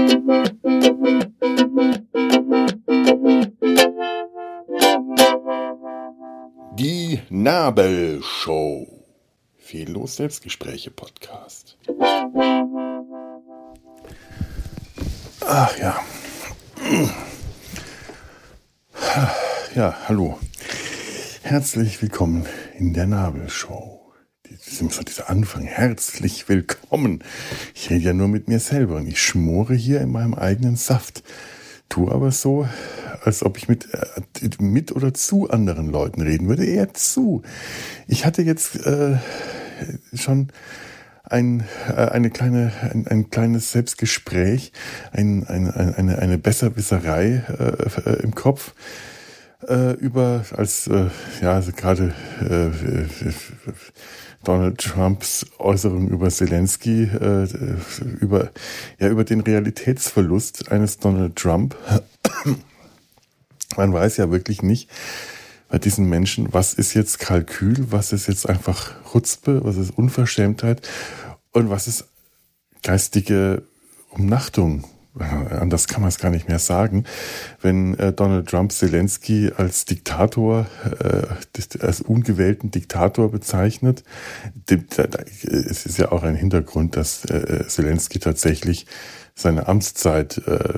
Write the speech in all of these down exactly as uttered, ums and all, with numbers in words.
Die Nabelshow. Fehllos Selbstgespräche Podcast. Ach ja. Ja, hallo. Herzlich willkommen in der Nabelshow. Das ist immer so dieser Anfang. Herzlich willkommen. Ich rede ja nur mit mir selber und ich schmore hier in meinem eigenen Saft. Tue aber so, als ob ich mit, äh, mit oder zu anderen Leuten reden würde. Eher zu. Ich hatte jetzt äh, schon ein, äh, eine kleine, ein, ein kleines Selbstgespräch, ein, ein, eine, eine Besserwisserei äh, äh, im Kopf. Äh, über, als äh, ja, also gerade äh, Donald Trumps Äußerung über Zelensky, äh, über, ja, über den Realitätsverlust eines Donald Trump. Man weiß ja wirklich nicht bei diesen Menschen, was ist jetzt Kalkül, was ist jetzt einfach Chutzpe, was ist Unverschämtheit und was ist geistige Umnachtung. Anders kann man es gar nicht mehr sagen. Wenn äh, Donald Trump Zelensky als Diktator, äh, als ungewählten Diktator bezeichnet, dem, da, da, es ist ja auch ein Hintergrund, dass äh, Zelensky tatsächlich seine Amtszeit, äh,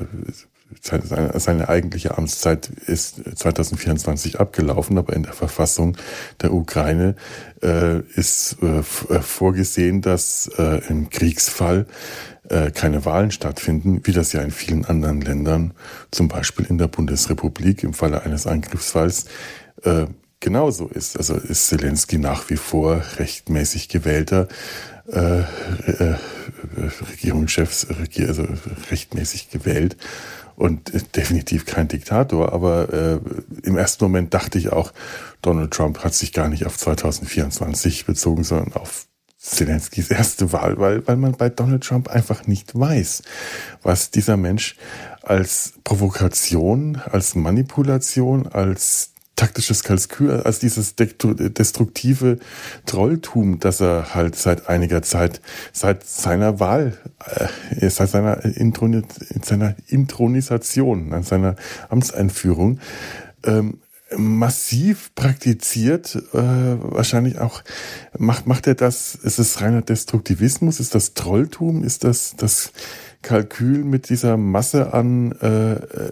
seine, seine eigentliche Amtszeit ist zwanzig vierundzwanzig abgelaufen, aber in der Verfassung der Ukraine äh, ist äh, vorgesehen, dass äh, im Kriegsfall keine Wahlen stattfinden, wie das ja in vielen anderen Ländern, zum Beispiel in der Bundesrepublik im Falle eines Angriffsfalls, äh, genauso ist. Also ist Zelensky nach wie vor rechtmäßig gewählter äh, äh, Regierungschef, also rechtmäßig gewählt und definitiv kein Diktator. Aber äh, im ersten Moment dachte ich auch, Donald Trump hat sich gar nicht auf zwanzig vierundzwanzig bezogen, sondern auf Zelenskys erste Wahl, weil, weil man bei Donald Trump einfach nicht weiß, was dieser Mensch als Provokation, als Manipulation, als taktisches Kalkül, als dieses destruktive Trolltum, das er halt seit einiger Zeit, seit seiner Wahl, äh, seit seiner, Introni- seiner Intronisation, an seiner Amtseinführung, ähm, massiv praktiziert, äh, wahrscheinlich auch, macht, macht er das, ist es reiner Destruktivismus, ist das Trolltum, ist das das Kalkül mit dieser Masse an äh,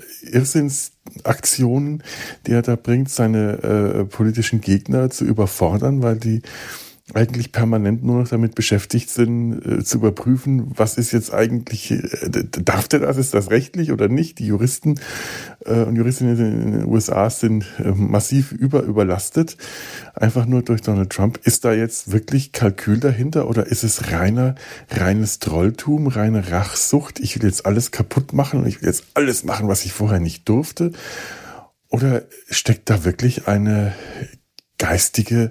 Irrsinnsaktionen, die er da bringt, seine äh, politischen Gegner zu überfordern, weil die eigentlich permanent nur noch damit beschäftigt sind, äh, zu überprüfen, was ist jetzt eigentlich, äh, darf der das, ist das rechtlich oder nicht? Die Juristen äh, und Juristinnen in den U S A sind äh, massiv überüberlastet, einfach nur durch Donald Trump. Ist da jetzt wirklich Kalkül dahinter oder ist es reiner, reines Trolltum, reine Rachsucht? Ich will jetzt alles kaputt machen und ich will jetzt alles machen, was ich vorher nicht durfte? Oder steckt da wirklich eine geistige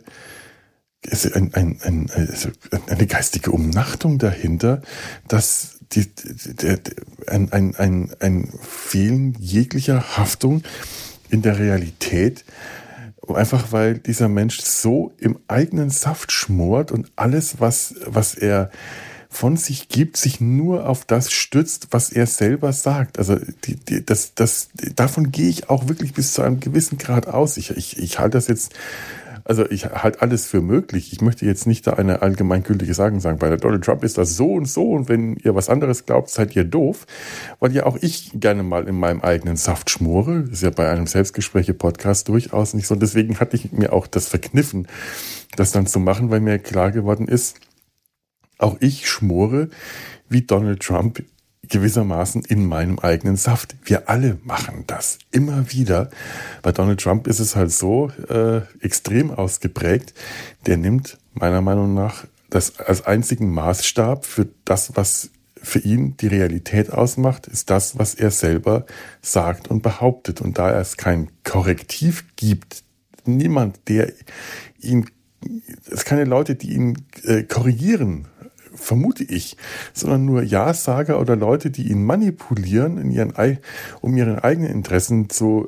ist ein, ein, ein, eine geistige Umnachtung dahinter, dass die, der, ein, ein, ein, ein Fehlen jeglicher Haftung in der Realität, einfach weil dieser Mensch so im eigenen Saft schmort und alles, was, was er von sich gibt, sich nur auf das stützt, was er selber sagt. Also die, die, das, das, davon gehe ich auch wirklich bis zu einem gewissen Grad aus. Ich, ich, ich halte das jetzt Also ich halte alles für möglich. Ich möchte jetzt nicht da eine allgemeingültige Sagen sagen, bei der Donald Trump ist das so und so und wenn ihr was anderes glaubt, seid ihr doof. Weil ja auch ich gerne mal in meinem eigenen Saft schmore. Das ist ja bei einem Selbstgespräche-Podcast durchaus nicht so. Und deswegen hatte ich mir auch das verkniffen, das dann zu machen, weil mir klar geworden ist, auch ich schmore wie Donald Trump gewissermaßen in meinem eigenen Saft. Wir alle machen das immer wieder. Bei Donald Trump ist es halt so äh, extrem ausgeprägt. Der nimmt meiner Meinung nach das als einzigen Maßstab für das, was für ihn die Realität ausmacht, ist das, was er selber sagt und behauptet. Und da es kein Korrektiv gibt, niemand, der ihn, es keine Leute, die ihn äh, korrigieren, vermute ich, sondern nur Ja-Sager oder Leute, die ihn manipulieren, in ihren, um ihren eigenen Interessen zu,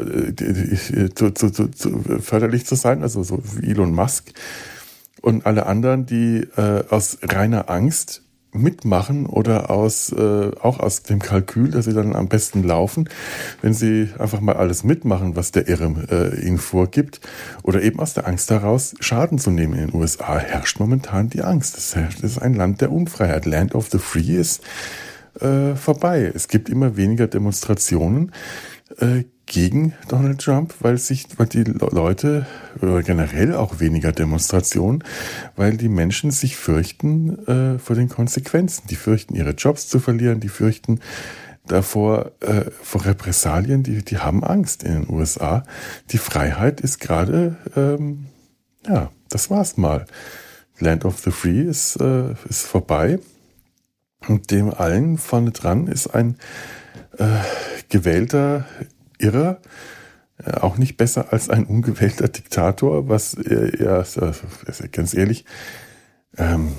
äh, zu, zu, zu, zu förderlich zu sein, also so wie Elon Musk und alle anderen, die äh, aus reiner Angst mitmachen oder aus äh, auch aus dem Kalkül, dass sie dann am besten laufen, wenn sie einfach mal alles mitmachen, was der Irre äh, ihnen vorgibt, oder eben aus der Angst heraus, Schaden zu nehmen. In den U S A herrscht momentan die Angst. Das, herrscht, das ist ein Land der Unfreiheit. Land of the Free ist äh, vorbei. Es gibt immer weniger Demonstrationen äh, gegen Donald Trump, weil sich, weil die Leute, oder generell auch weniger Demonstrationen, weil die Menschen sich fürchten äh, vor den Konsequenzen. Die fürchten, ihre Jobs zu verlieren, die fürchten davor, äh, vor Repressalien, die, die haben Angst in den U S A. Die Freiheit ist gerade, ähm, ja, das war's mal. Land of the Free ist, äh, ist vorbei. Und dem allen vorne dran ist ein äh, gewählter Irrer, äh, auch nicht besser als ein ungewählter Diktator, was äh, ja, äh, ganz ehrlich, ähm,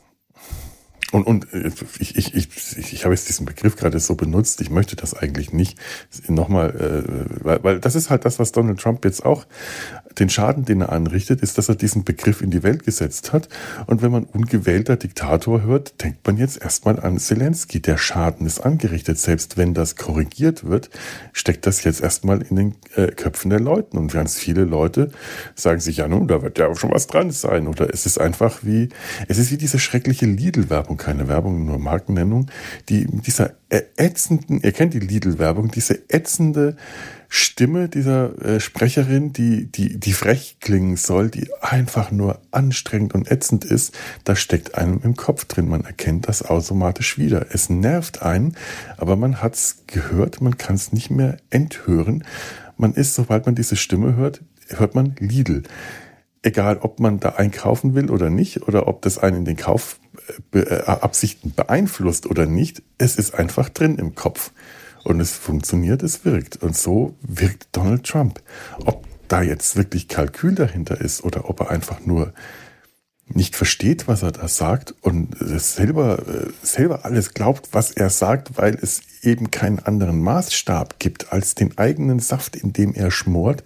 und, und ich, ich, ich, ich habe jetzt diesen Begriff gerade so benutzt, ich möchte das eigentlich nicht nochmal, äh, weil, weil das ist halt das, was Donald Trump jetzt auch, den Schaden, den er anrichtet, ist, dass er diesen Begriff in die Welt gesetzt hat. Und wenn man ungewählter Diktator hört, denkt man jetzt erstmal an Zelensky. Der Schaden ist angerichtet. Selbst wenn das korrigiert wird, steckt das jetzt erstmal in den äh, Köpfen der Leute. Und ganz viele Leute sagen sich, ja nun, da wird ja auch schon was dran sein. Oder es ist einfach wie, es ist wie diese schreckliche Lidl-Werbung, keine Werbung, nur Markennennung, die mit dieser ätzenden, ihr kennt die Lidl-Werbung, diese ätzende Stimme dieser äh, Sprecherin, die, die, die frech klingen soll, die einfach nur anstrengend und ätzend ist, da steckt einem im Kopf drin. Man erkennt das automatisch wieder. Es nervt einen, aber man hat's gehört, man kann es nicht mehr enthören. Man ist, sobald man diese Stimme hört, hört man Lidl. Egal, ob man da einkaufen will oder nicht, oder ob das einen in den Kaufabsichten beeinflusst oder nicht, es ist einfach drin im Kopf. Und es funktioniert, es wirkt. Und so wirkt Donald Trump. Ob da jetzt wirklich Kalkül dahinter ist oder ob er einfach nur nicht versteht, was er da sagt und selber, selber alles glaubt, was er sagt, weil es eben keinen anderen Maßstab gibt als den eigenen Saft, in dem er schmort.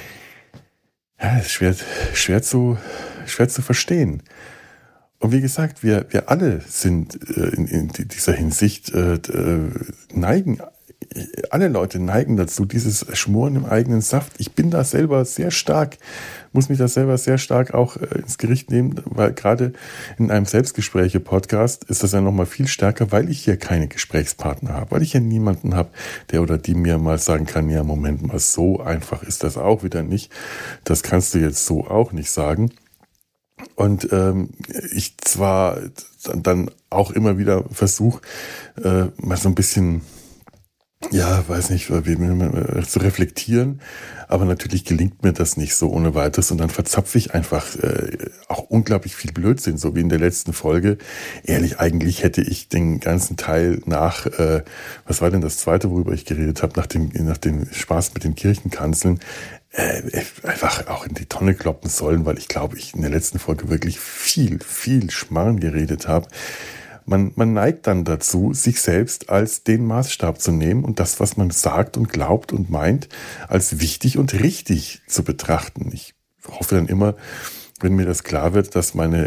Ja, ist schwer, schwer zu, schwer zu verstehen. Und wie gesagt, wir, wir alle sind äh, in, in dieser Hinsicht äh, neigen, alle Leute neigen dazu, dieses Schmoren im eigenen Saft. Ich bin da selber sehr stark, muss mich da selber sehr stark auch äh, ins Gericht nehmen, weil gerade in einem Selbstgespräche-Podcast ist das ja nochmal viel stärker, weil ich hier keine Gesprächspartner habe, weil ich hier niemanden habe, der oder die mir mal sagen kann, ja, Moment mal, so einfach ist das auch wieder nicht. Das kannst du jetzt so auch nicht sagen. Und ähm, ich zwar dann auch immer wieder versuche, äh, mal so ein bisschen, ja, weiß nicht, zu reflektieren, aber natürlich gelingt mir das nicht so ohne weiteres und dann verzapfe ich einfach äh, auch unglaublich viel Blödsinn, so wie in der letzten Folge. Ehrlich, eigentlich hätte ich den ganzen Teil nach, äh, was war denn das zweite, worüber ich geredet habe, nach dem, nach dem Spaß mit den Kirchenkanzeln, äh, einfach auch in die Tonne kloppen sollen, weil ich glaube, ich in der letzten Folge wirklich viel, viel Schmarrn geredet habe. Man, man neigt dann dazu, sich selbst als den Maßstab zu nehmen und das, was man sagt und glaubt und meint, als wichtig und richtig zu betrachten. Ich hoffe dann immer, wenn mir das klar wird, dass meine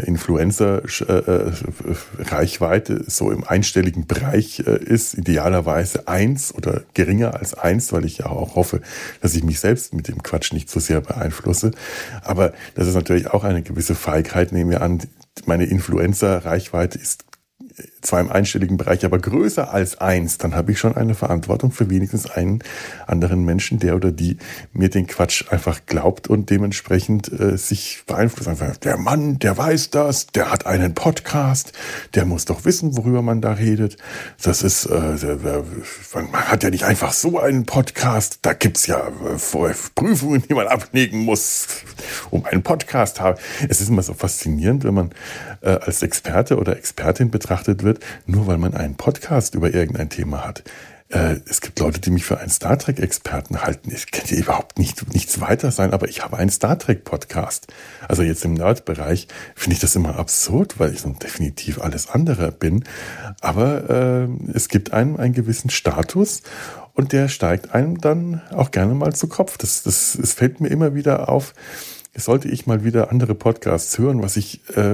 Influencer-Reichweite so im einstelligen Bereich ist, idealerweise eins oder geringer als eins, weil ich ja auch hoffe, dass ich mich selbst mit dem Quatsch nicht so sehr beeinflusse. Aber das ist natürlich auch eine gewisse Feigheit, nehmen wir an, meine Influencer-Reichweite ist zwar im einstelligen Bereich, aber größer als eins, dann habe ich schon eine Verantwortung für wenigstens einen anderen Menschen, der oder die mir den Quatsch einfach glaubt und dementsprechend äh, sich beeinflusst. Einfach, der Mann, der weiß das, der hat einen Podcast, der muss doch wissen, worüber man da redet. Das ist, äh, der, man hat ja nicht einfach so einen Podcast, da gibt's ja äh, Prüfungen, die man ablegen muss, um einen Podcast zu haben. Es ist immer so faszinierend, wenn man äh, als Experte oder Expertin betrachtet wird, nur weil man einen Podcast über irgendein Thema hat. Äh, es gibt Leute, die mich für einen Star Trek-Experten halten. Ich kann ja überhaupt nicht, nichts weiter sein, aber ich habe einen Star Trek-Podcast. Also jetzt im Nerd-Bereich finde ich das immer absurd, weil ich so definitiv alles andere bin. Aber äh, es gibt einem einen gewissen Status und der steigt einem dann auch gerne mal zu Kopf. Das, das, es fällt mir immer wieder auf, sollte ich mal wieder andere Podcasts hören, was ich äh,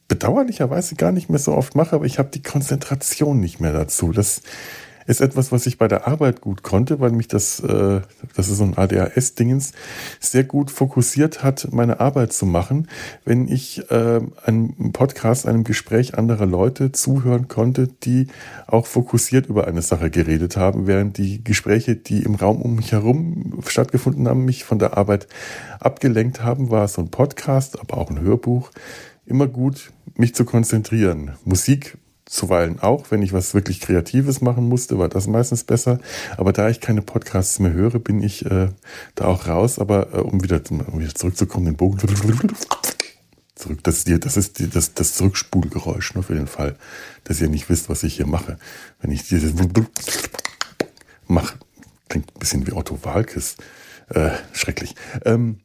bedauerlicherweise gar nicht mehr so oft mache, aber ich habe die Konzentration nicht mehr dazu. Das ist etwas, was ich bei der Arbeit gut konnte, weil mich das, äh, das ist so ein A D H S-Dingens, sehr gut fokussiert hat, meine Arbeit zu machen, wenn ich äh, einem Podcast, einem Gespräch anderer Leute zuhören konnte, die auch fokussiert über eine Sache geredet haben, während die Gespräche, die im Raum um mich herum stattgefunden haben, mich von der Arbeit abgelenkt haben, war so ein Podcast, aber auch ein Hörbuch, immer gut, mich zu konzentrieren. Musik zuweilen auch, wenn ich was wirklich Kreatives machen musste, war das meistens besser. Aber da ich keine Podcasts mehr höre, bin ich äh, da auch raus. Aber äh, um, wieder, um wieder zurückzukommen, den Bogen zurück, das ist, die, das, ist die, das, das Zurückspulgeräusch, nur für den Fall, dass ihr nicht wisst, was ich hier mache. Wenn ich dieses mache, klingt ein bisschen wie Otto Waalkes. Äh, schrecklich. Ähm,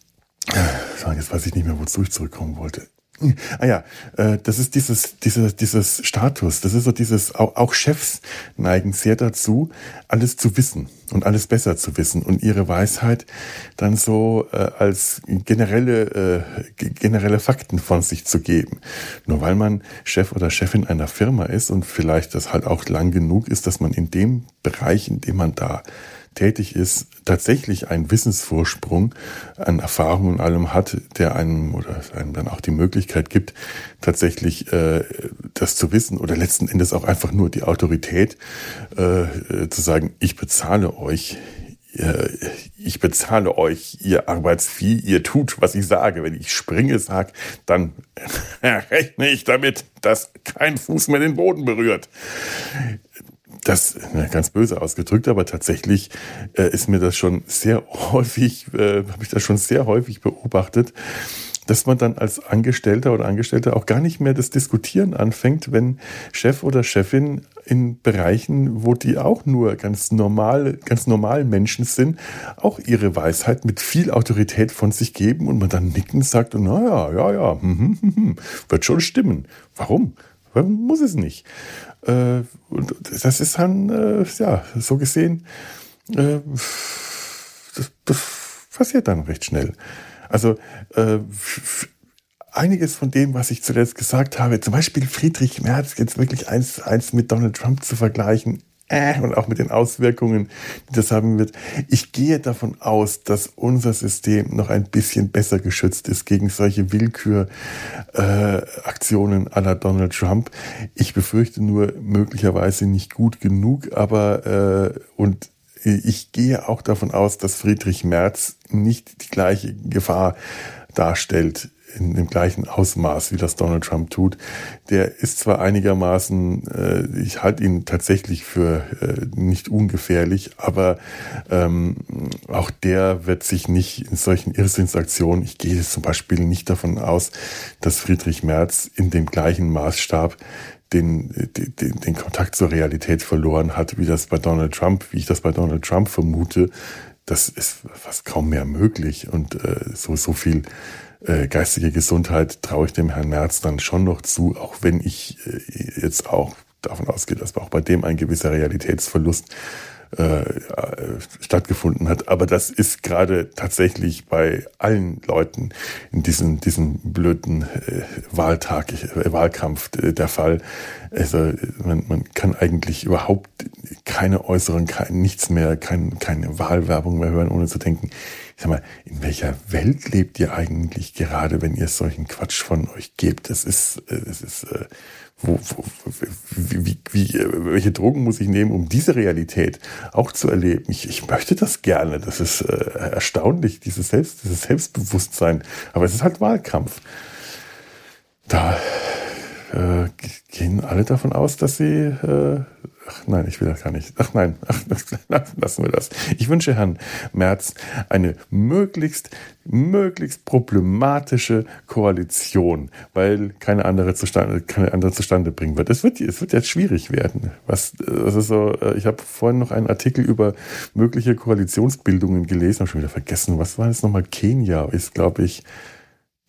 jetzt weiß ich nicht mehr, wozu ich zurückkommen wollte. Ah ja, äh, das ist dieses, dieses, dieses Status, das ist so dieses, auch, auch Chefs neigen sehr dazu, alles zu wissen und alles besser zu wissen und ihre Weisheit dann so äh, als generelle, äh, generelle Fakten von sich zu geben. Nur weil man Chef oder Chefin einer Firma ist und vielleicht das halt auch lang genug ist, dass man in dem Bereich, in dem man da tätig ist, tatsächlich einen Wissensvorsprung an Erfahrung und allem hat, der einem oder einem dann auch die Möglichkeit gibt, tatsächlich äh, das zu wissen oder letzten Endes auch einfach nur die Autorität äh, zu sagen, ich bezahle euch, äh, ich bezahle euch, ihr Arbeitsvieh, ihr tut, was ich sage. Wenn ich springe sage, dann rechne ich damit, dass kein Fuß mehr den Boden berührt. Das ganz böse ausgedrückt, aber tatsächlich äh, ist mir das schon sehr häufig, äh, habe ich das schon sehr häufig beobachtet, dass man dann als Angestellter oder Angestellter auch gar nicht mehr das Diskutieren anfängt, wenn Chef oder Chefin in Bereichen, wo die auch nur ganz normal, ganz normal Menschen sind, auch ihre Weisheit mit viel Autorität von sich geben und man dann nicken sagt, naja, ja, ja, hm, hm, hm, wird schon stimmen. Warum? Warum muss es nicht? Äh, und das ist dann, äh, ja, so gesehen, äh, das, das passiert dann recht schnell. Also äh, einiges von dem, was ich zuletzt gesagt habe, zum Beispiel Friedrich Merz, jetzt wirklich eins, eins mit Donald Trump zu vergleichen, äh, und auch mit den Auswirkungen, die das haben wird. Ich gehe davon aus, dass unser System noch ein bisschen besser geschützt ist gegen solche Willküraktionen äh, à la Donald Trump. Ich befürchte nur möglicherweise nicht gut genug, aber äh, und ich gehe auch davon aus, dass Friedrich Merz nicht die gleiche Gefahr darstellt in dem gleichen Ausmaß, wie das Donald Trump tut. Der ist zwar einigermaßen, äh, ich halte ihn tatsächlich für äh, nicht ungefährlich, aber ähm, auch der wird sich nicht in solchen Irrsinnsaktionen, ich gehe zum Beispiel nicht davon aus, dass Friedrich Merz in dem gleichen Maßstab Den, den, den Kontakt zur Realität verloren hat, wie das bei Donald Trump, wie ich das bei Donald Trump vermute. Das ist fast kaum mehr möglich und äh, so, so viel äh, geistige Gesundheit traue ich dem Herrn Merz dann schon noch zu, auch wenn ich äh, jetzt auch davon ausgehe, dass auch bei dem ein gewisser Realitätsverlust äh, stattgefunden hat. Aber das ist gerade tatsächlich bei allen Leuten in diesem, diesem blöden äh, Wahltag, äh, Wahlkampf äh, der Fall. Also man, man kann eigentlich überhaupt keine äußeren, kein, nichts mehr, kein, keine Wahlwerbung mehr hören, ohne zu denken, ich sag mal, in welcher Welt lebt ihr eigentlich gerade, wenn ihr solchen Quatsch von euch gebt? Das ist, das ist, äh, Wo, wo, wie, wie, welche Drogen muss ich nehmen, um diese Realität auch zu erleben? Ich, ich möchte das gerne. Das ist äh, erstaunlich, dieses, Selbst, dieses Selbstbewusstsein. Aber es ist halt Wahlkampf. Da äh, gehen alle davon aus, dass sie... Äh, ach nein, ich will das gar nicht. Ach nein, ach, lassen wir das. Ich wünsche Herrn Merz eine möglichst, möglichst problematische Koalition, weil keine andere zustande, keine andere zustande bringen wird. Es wird, es wird jetzt schwierig werden. Was, das ist so, ich habe vorhin noch einen Artikel über mögliche Koalitionsbildungen gelesen, habe schon wieder vergessen. Was war das nochmal? Kenia ist, glaube ich,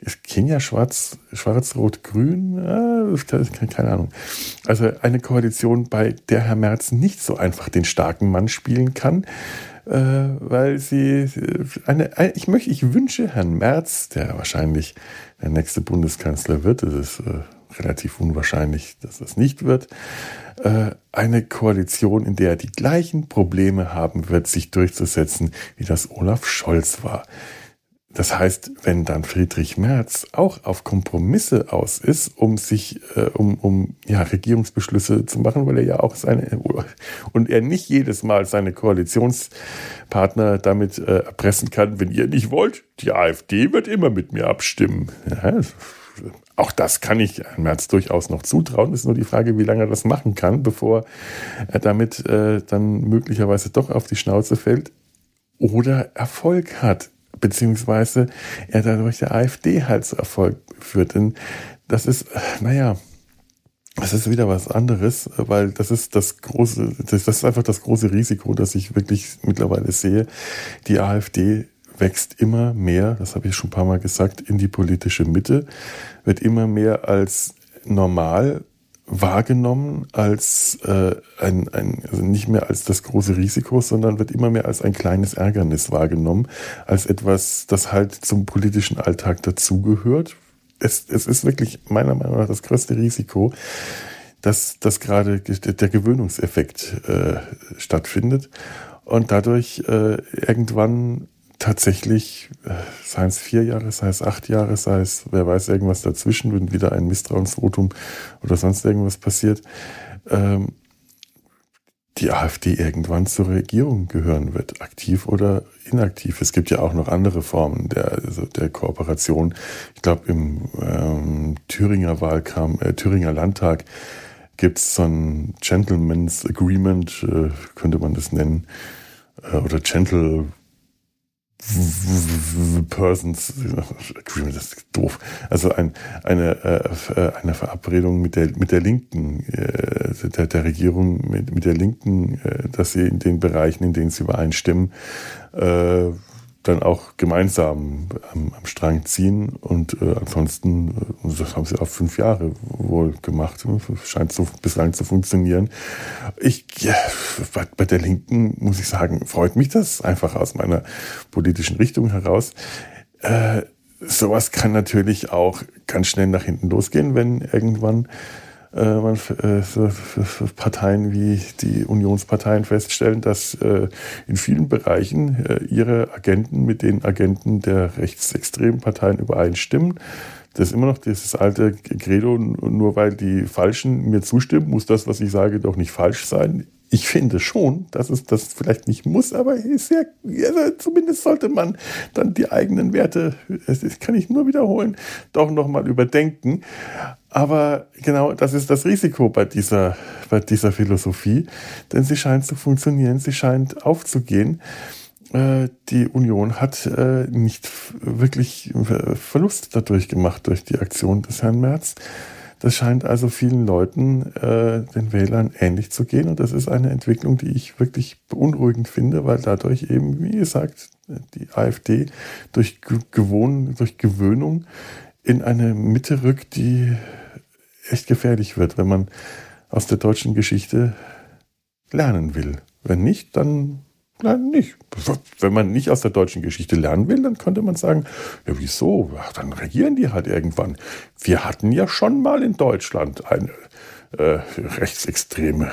ist Kenia schwarz, schwarz, rot, grün? Äh, keine Ahnung. Also eine Koalition, bei der Herr Merz nicht so einfach den starken Mann spielen kann, äh, weil sie eine, eine, ich möchte, ich wünsche Herrn Merz, der wahrscheinlich der nächste Bundeskanzler wird, das ist äh, relativ unwahrscheinlich, dass das nicht wird, äh, eine Koalition, in der er die gleichen Probleme haben wird, sich durchzusetzen, wie das Olaf Scholz war. Das heißt, wenn dann Friedrich Merz auch auf Kompromisse aus ist, um sich, äh, um, um ja, Regierungsbeschlüsse zu machen, weil er ja auch seine, und er nicht jedes Mal seine Koalitionspartner damit äh, erpressen kann, wenn ihr nicht wollt, die AfD wird immer mit mir abstimmen. Ja, auch das kann ich Herrn Merz durchaus noch zutrauen. Es ist nur die Frage, wie lange er das machen kann, bevor er damit äh, dann möglicherweise doch auf die Schnauze fällt oder Erfolg hat. Beziehungsweise er dadurch der AfD halt zu Erfolg führt. Denn das ist, naja, das ist wieder was anderes, weil das ist das große, das ist einfach das große Risiko, das ich wirklich mittlerweile sehe. Die AfD wächst immer mehr, das habe ich schon ein paar Mal gesagt, in die politische Mitte, wird immer mehr als normal wahrgenommen, als äh, ein, ein, also nicht mehr als das große Risiko, sondern wird immer mehr als ein kleines Ärgernis wahrgenommen, als etwas, das halt zum politischen Alltag dazugehört. Es, es ist wirklich meiner Meinung nach das größte Risiko, dass, dass gerade der Gewöhnungseffekt äh, stattfindet und dadurch äh, irgendwann tatsächlich, sei es vier Jahre, sei es acht Jahre, sei es, wer weiß, irgendwas dazwischen, wenn wieder ein Misstrauensvotum oder sonst irgendwas passiert, ähm, die AfD irgendwann zur Regierung gehören wird, aktiv oder inaktiv. Es gibt ja auch noch andere Formen der, also der Kooperation. Ich glaube, im ähm, Thüringer Wahlkampf, äh, Thüringer Landtag gibt es so ein Gentleman's Agreement, äh, könnte man das nennen, äh, oder Gentle Persons Agreement, das ist doof. Also ein, eine, äh, eine Verabredung mit der, mit der Linken, äh, der, der Regierung, mit, mit der Linken, äh, dass sie in den Bereichen, in denen sie übereinstimmen, äh, dann auch gemeinsam am, am Strang ziehen und äh, ansonsten, das haben sie auf fünf Jahre wohl gemacht, scheint so bislang zu funktionieren. Ich, ja, bei, bei der Linken, muss ich sagen, freut mich das einfach aus meiner politischen Richtung heraus. Äh, sowas kann natürlich auch ganz schnell nach hinten losgehen, wenn irgendwann äh, man äh, so, Parteien wie die Unionsparteien feststellen, dass äh, in vielen Bereichen äh, ihre Agenten mit den Agenten der rechtsextremen Parteien übereinstimmen. Das ist immer noch dieses alte Credo, nur weil die Falschen mir zustimmen, muss das, was ich sage, doch nicht falsch sein. Ich finde schon, dass es das vielleicht nicht muss, aber ist ja, also zumindest sollte man dann die eigenen Werte, das kann ich nur wiederholen, doch nochmal überdenken. Aber genau, das ist das Risiko bei dieser, bei dieser Philosophie, denn sie scheint zu funktionieren, sie scheint aufzugehen. Die Union hat nicht wirklich Verlust dadurch gemacht, durch die Aktion des Herrn Merz. Das scheint also vielen Leuten, äh, den Wählern, ähnlich zu gehen. Und das ist eine Entwicklung, die ich wirklich beunruhigend finde, weil dadurch eben, wie gesagt, die AfD durch, Gewohn, durch Gewöhnung in eine Mitte rückt, die echt gefährlich wird, wenn man aus der deutschen Geschichte lernen will. Wenn nicht, dann Nein, nicht. Wenn man nicht aus der deutschen Geschichte lernen will, dann könnte man sagen, ja wieso? Ach, dann regieren die halt irgendwann. Wir hatten ja schon mal in Deutschland eine äh, rechtsextreme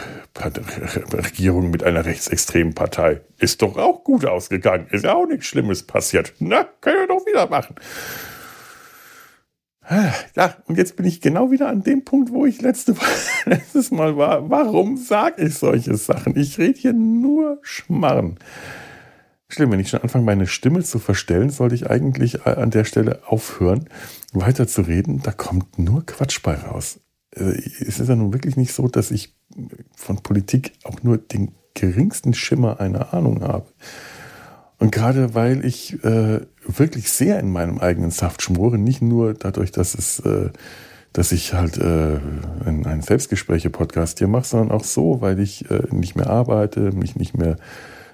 Regierung mit einer rechtsextremen Partei. Ist doch auch gut ausgegangen. Ist ja auch nichts Schlimmes passiert. Na, können wir doch wieder machen. Ja, und jetzt bin ich genau wieder an dem Punkt, wo ich letzte, letztes Mal war. Warum sage ich solche Sachen? Ich rede hier nur Schmarrn. Schlimm, wenn ich schon anfange, meine Stimme zu verstellen, sollte ich eigentlich an der Stelle aufhören, weiter zu reden. Da kommt nur Quatsch bei raus. Es ist ja nun wirklich nicht so, dass ich von Politik auch nur den geringsten Schimmer einer Ahnung habe. Und gerade weil ich äh, wirklich sehr in meinem eigenen Saft schmore, nicht nur dadurch, dass es, äh, dass ich halt äh, einen, einen Selbstgespräche-Podcast hier mache, sondern auch so, weil ich äh, nicht mehr arbeite, mich nicht mehr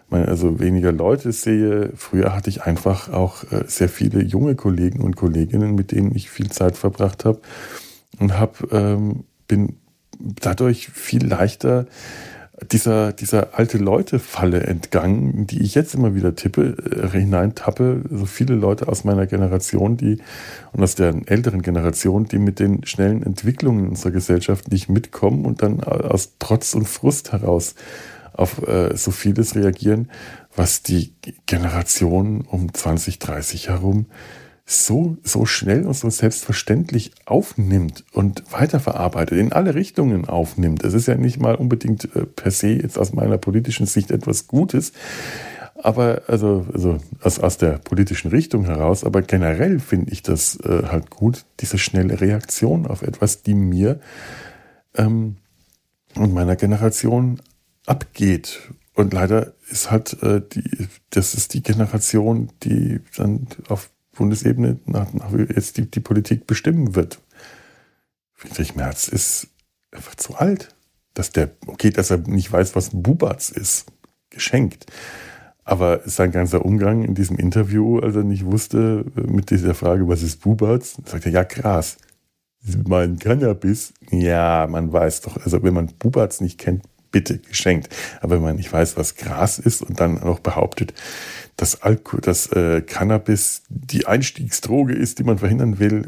also weniger Leute sehe. Früher hatte ich einfach auch sehr viele junge Kollegen und Kolleginnen, mit denen ich viel Zeit verbracht habe und hab, ähm, bin dadurch viel leichter dieser, dieser alte Leute-Falle entgangen, die ich jetzt immer wieder tippe, äh, hineintappe. So viele Leute aus meiner Generation, die und aus der älteren Generation, die mit den schnellen Entwicklungen unserer Gesellschaft nicht mitkommen und dann aus Trotz und Frust heraus auf äh, so vieles reagieren, was die Generation um zwanzig, dreißig herum so, so schnell und so selbstverständlich aufnimmt und weiterverarbeitet, in alle Richtungen aufnimmt. Das ist ja nicht mal unbedingt äh, per se jetzt aus meiner politischen Sicht etwas Gutes, aber also, also aus, aus der politischen Richtung heraus, aber generell finde ich das äh, halt gut, diese schnelle Reaktion auf etwas, die mir ähm, und meiner Generation abgeht. Und leider ist halt äh, die, das ist die Generation, die dann auf Bundesebene nach, nach jetzt die, die Politik bestimmen wird. Friedrich Merz ist einfach zu alt. Dass der, okay, dass er nicht weiß, was ein Bubatz ist, geschenkt. Aber sein ganzer Umgang in diesem Interview, als er nicht wusste, mit dieser Frage, was ist Bubatz, sagt er, ja, Gras. Mein Cannabis, ja, man weiß doch, also wenn man Bubatz nicht kennt, bitte geschenkt. Aber wenn man nicht weiß, was Gras ist und dann noch behauptet, dass, Alko- dass äh, Cannabis die Einstiegsdroge ist, die man verhindern will,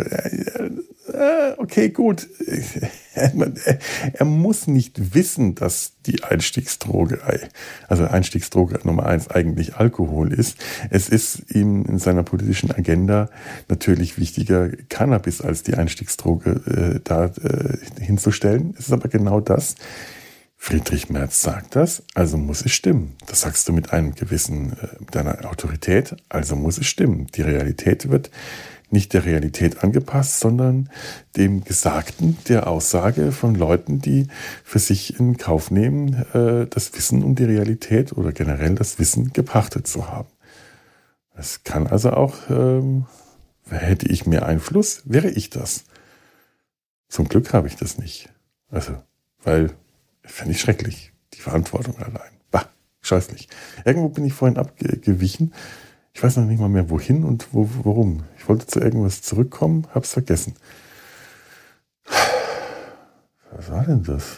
äh, äh, okay, gut. er, er muss nicht wissen, dass die Einstiegsdroge, also Einstiegsdroge Nummer eins eigentlich Alkohol ist. Es ist ihm in seiner politischen Agenda natürlich wichtiger, Cannabis als die Einstiegsdroge äh, da äh, hinzustellen. Es ist aber genau das. Friedrich Merz sagt das, also muss es stimmen. Das sagst du mit einem gewissen, mit einer Autorität, also muss es stimmen. Die Realität wird nicht der Realität angepasst, sondern dem Gesagten, der Aussage von Leuten, die für sich in Kauf nehmen, das Wissen um die Realität oder generell das Wissen gepachtet zu haben. Es kann also auch, ähm, hätte ich mehr Einfluss, wäre ich das. Zum Glück habe ich das nicht. Also, weil fände ich schrecklich, die Verantwortung allein. Bah, scheußlich. Irgendwo bin ich vorhin abgewichen. Ich weiß noch nicht mal mehr, wohin und wo, warum. Ich wollte zu irgendwas zurückkommen, hab's vergessen. Was war denn das?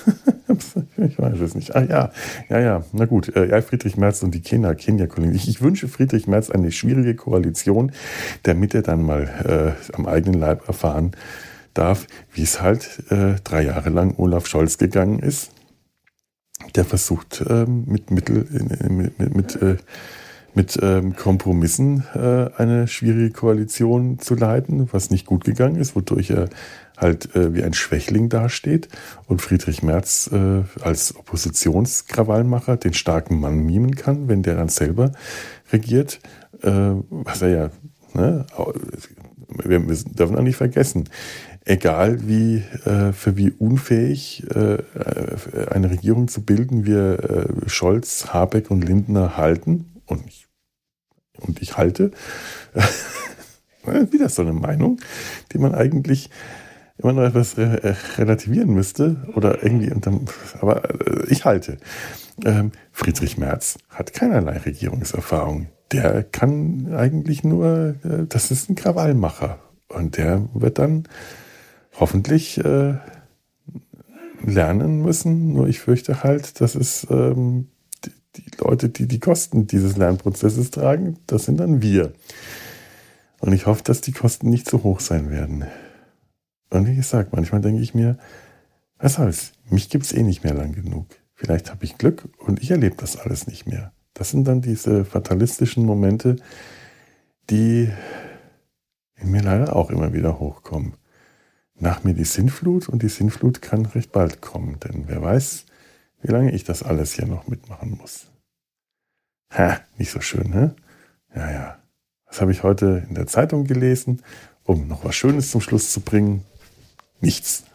Ich weiß es nicht. Ah ja, ja, ja, na gut. Ja, Friedrich Merz und die Kenia, Kenia-Kollegen. Ich, ich wünsche Friedrich Merz eine schwierige Koalition, damit er dann mal äh, am eigenen Leib erfahren darf, wie es halt äh, drei Jahre lang Olaf Scholz gegangen ist, der versucht ähm, mit Mittel, mit, mit, mit, äh, mit ähm, Kompromissen äh, eine schwierige Koalition zu leiten, was nicht gut gegangen ist, wodurch er halt äh, wie ein Schwächling dasteht und Friedrich Merz äh, als Oppositionskrawallmacher den starken Mann mimen kann, wenn der dann selber regiert, äh, was er ja, ne, wir, wir dürfen auch nicht vergessen, egal wie, äh, für wie unfähig äh, eine Regierung zu bilden wir äh, Scholz, Habeck und Lindner halten, und ich, und ich halte, wieder so eine Meinung, die man eigentlich immer noch etwas äh, relativieren müsste, oder irgendwie, unterm, aber äh, ich halte. Ähm, Friedrich Merz hat keinerlei Regierungserfahrung. Der kann eigentlich nur, äh, das ist ein Krawallmacher. Und der wird dann hoffentlich äh, lernen müssen. Nur ich fürchte halt, dass es ähm, die, die Leute, die die Kosten dieses Lernprozesses tragen, das sind dann wir. Und ich hoffe, dass die Kosten nicht so hoch sein werden. Und wie gesagt, manchmal denke ich mir, was soll's, mich gibt's eh nicht mehr lang genug. Vielleicht habe ich Glück und ich erlebe das alles nicht mehr. Das sind dann diese fatalistischen Momente, die in mir leider auch immer wieder hochkommen. Nach mir die Sinnflut, und die Sinnflut kann recht bald kommen, denn wer weiß, wie lange ich das alles hier noch mitmachen muss. Ha, nicht so schön, hä? Ja, ja. Was habe ich heute in der Zeitung gelesen, um noch was Schönes zum Schluss zu bringen? Nichts.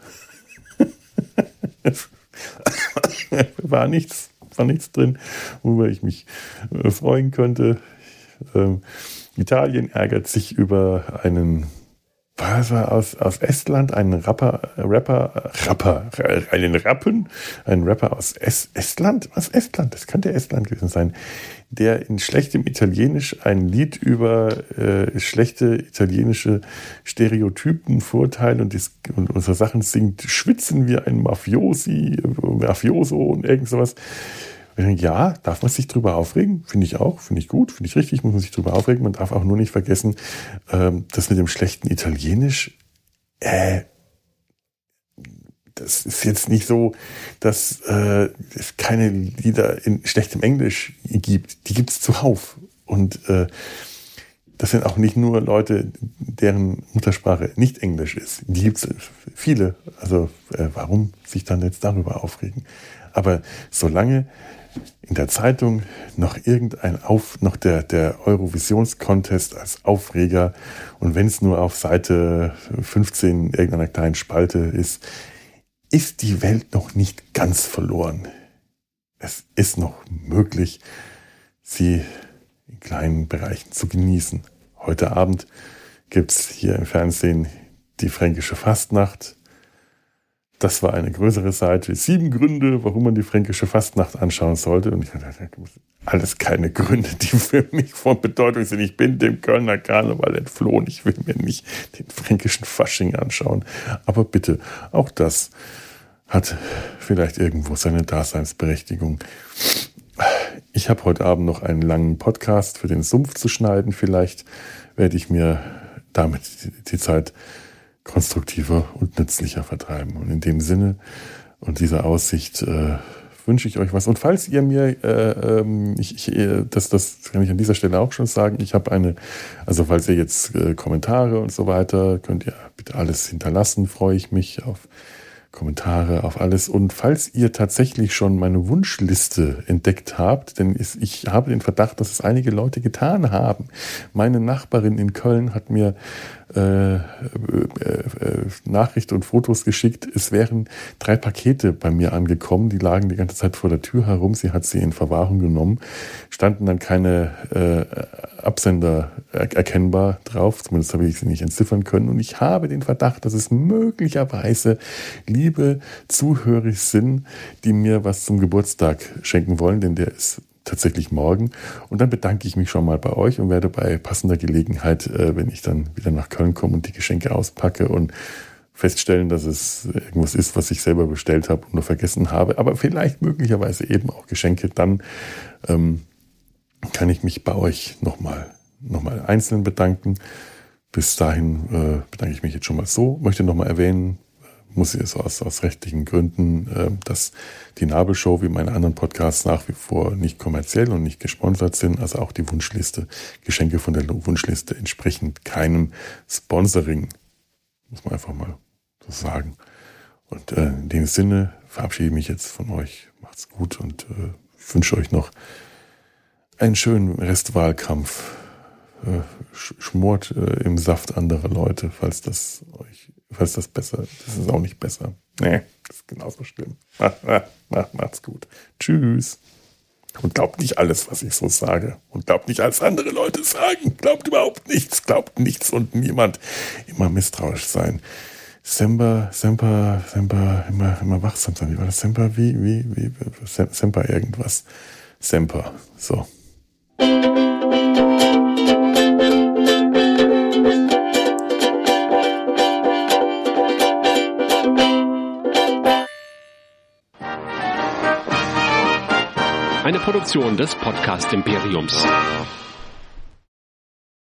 War nichts, war nichts drin, worüber ich mich äh, freuen könnte. Ähm, Italien ärgert sich über einen was war aus, aus Estland, ein Rapper, Rapper, Rapper, einen Rappen, ein Rapper aus es, Estland, was Estland, das könnte Estland gewesen sein, der in schlechtem Italienisch ein Lied über äh, schlechte italienische Stereotypen, Vorteile und, dis- und unsere Sachen singt, schwitzen wie ein Mafiosi, Mafioso und irgend sowas. Ja, darf man sich drüber aufregen? Finde ich auch, finde ich gut, finde ich richtig, muss man sich drüber aufregen. Man darf auch nur nicht vergessen, ähm, das mit dem schlechten Italienisch, äh, das ist jetzt nicht so, dass äh, es keine Lieder in schlechtem Englisch gibt. Die gibt es zuhauf. Und äh, das sind auch nicht nur Leute, deren Muttersprache nicht Englisch ist. Die gibt es viele. Also äh, warum sich dann jetzt darüber aufregen? Aber solange in der Zeitung noch irgendein Auf, noch der, der Eurovisions-Contest als Aufreger und wenn es nur auf Seite fünfzehn irgendeiner kleinen Spalte ist, ist die Welt noch nicht ganz verloren. Es ist noch möglich, sie in kleinen Bereichen zu genießen. Heute Abend gibt es hier im Fernsehen die Fränkische Fastnacht. Das war eine größere Seite. Sieben Gründe, warum man die Fränkische Fastnacht anschauen sollte. Und ich dachte, alles keine Gründe, die für mich von Bedeutung sind. Ich bin dem Kölner Karneval entflohen. Ich will mir nicht den fränkischen Fasching anschauen. Aber bitte, auch das hat vielleicht irgendwo seine Daseinsberechtigung. Ich habe heute Abend noch einen langen Podcast für den Sumpf zu schneiden. Vielleicht werde ich mir damit die Zeit konstruktiver und nützlicher vertreiben. Und in dem Sinne und dieser Aussicht äh, wünsche ich euch was. Und falls ihr mir, äh, ähm, ich, ich, äh, das, das kann ich an dieser Stelle auch schon sagen, ich habe eine, also falls ihr jetzt äh, Kommentare und so weiter, könnt ihr bitte alles hinterlassen, freue ich mich auf Kommentare, auf alles. Und falls ihr tatsächlich schon meine Wunschliste entdeckt habt, denn ich habe den Verdacht, dass es einige Leute getan haben. Meine Nachbarin in Köln hat mir äh, äh, äh, Nachrichten und Fotos geschickt. Es wären drei Pakete bei mir angekommen, die lagen die ganze Zeit vor der Tür herum. Sie hat sie in Verwahrung genommen, standen dann keine äh, Absender er- erkennbar drauf, zumindest habe ich sie nicht entziffern können. Und ich habe den Verdacht, dass es möglicherweise liebe Zuhörer sind, die mir was zum Geburtstag schenken wollen, denn der ist tatsächlich morgen. Und dann bedanke ich mich schon mal bei euch und werde bei passender Gelegenheit, äh, wenn ich dann wieder nach Köln komme und die Geschenke auspacke und feststellen, dass es irgendwas ist, was ich selber bestellt habe und nur vergessen habe, aber vielleicht möglicherweise eben auch Geschenke, dann ähm, kann ich mich bei euch nochmal noch mal einzeln bedanken. Bis dahin äh, bedanke ich mich jetzt schon mal so. Möchte nochmal erwähnen, muss ich so aus, aus rechtlichen Gründen, äh, dass die Nabelshow wie meine anderen Podcasts nach wie vor nicht kommerziell und nicht gesponsert sind. Also auch die Wunschliste, Geschenke von der Wunschliste entsprechend keinem Sponsoring, muss man einfach mal so sagen. Und äh, in dem Sinne verabschiede ich mich jetzt von euch. Macht's gut und äh, ich wünsche euch noch einen schönen Restwahlkampf. Äh, schmort äh, im Saft anderer Leute, falls das euch, falls das besser, das ist auch nicht besser. Nee, das ist genauso schlimm. Macht's gut. Tschüss. Und glaubt nicht alles, was ich so sage. Und glaubt nicht alles andere Leute sagen. Glaubt überhaupt nichts. Glaubt nichts und niemand. Immer misstrauisch sein. Semper, Semper, Semper, immer, immer wachsam sein. Wie war das? Semper, wie, wie, wie, Semper irgendwas. Semper. So. Eine Produktion des Podcast Imperiums.